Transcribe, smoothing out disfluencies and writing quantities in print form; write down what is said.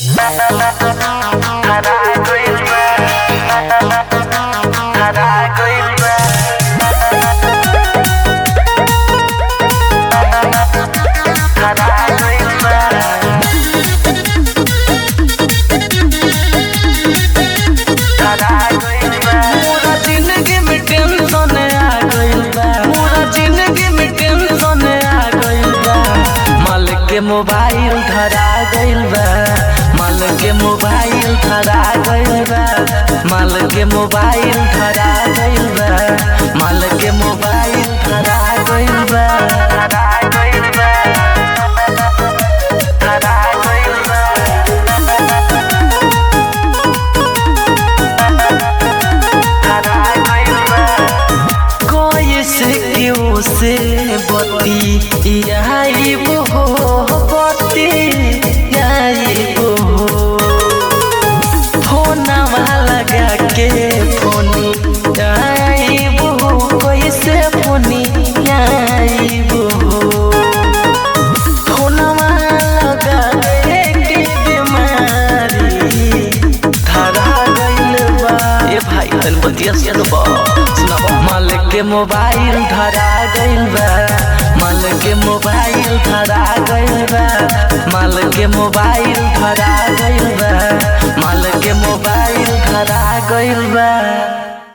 Mobile धरा गइल बा, माल के मोबाइल धरा गइल बा, माल के मोबाइल धरा गइल बा, माल के मोबाइल धरा गइल बा, धरा गइल बा, धरा गइल बा, धरा गइल बा। कोई से क्यों से बती यही वो माल के मोबाइल धरा गइल बा, माल के मोबाइल धरा गइल बा, माल के मोबाइल धरा गइल बा, माल के मोबाइल धरा गइल बा।